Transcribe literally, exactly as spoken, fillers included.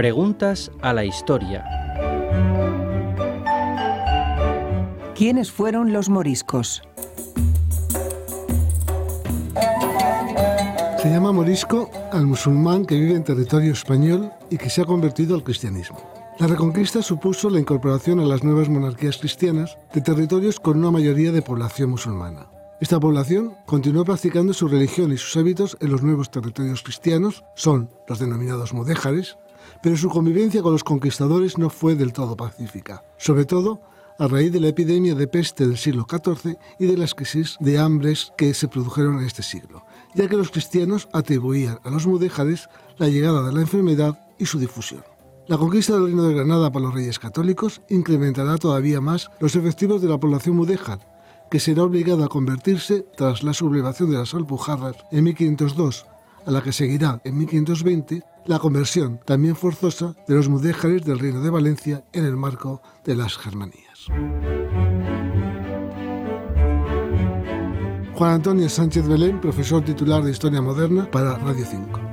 Preguntas a la historia. ¿Quiénes fueron los moriscos? Se llama morisco al musulmán que vive en territorio español y que se ha convertido al cristianismo. La Reconquista supuso la incorporación a las nuevas monarquías cristianas de territorios con una mayoría de población musulmana. Esta población continuó practicando su religión y sus hábitos en los nuevos territorios cristianos, son los denominados mudéjares, pero su convivencia con los conquistadores no fue del todo pacífica, sobre todo a raíz de la epidemia de peste del siglo catorce y de las crisis de hambres que se produjeron en este siglo, ya que los cristianos atribuían a los mudéjares la llegada de la enfermedad y su difusión. La conquista del Reino de Granada por los reyes católicos incrementará todavía más los efectivos de la población mudéjar, que será obligada a convertirse tras la sublevación de las Alpujarras en mil quinientos dos, a la que seguirá en mil quinientos veinte la conversión, también forzosa, de los mudéjares del Reino de Valencia en el marco de las Germanías. Juan Antonio Sánchez Belén, profesor titular de Historia Moderna para Radio cinco.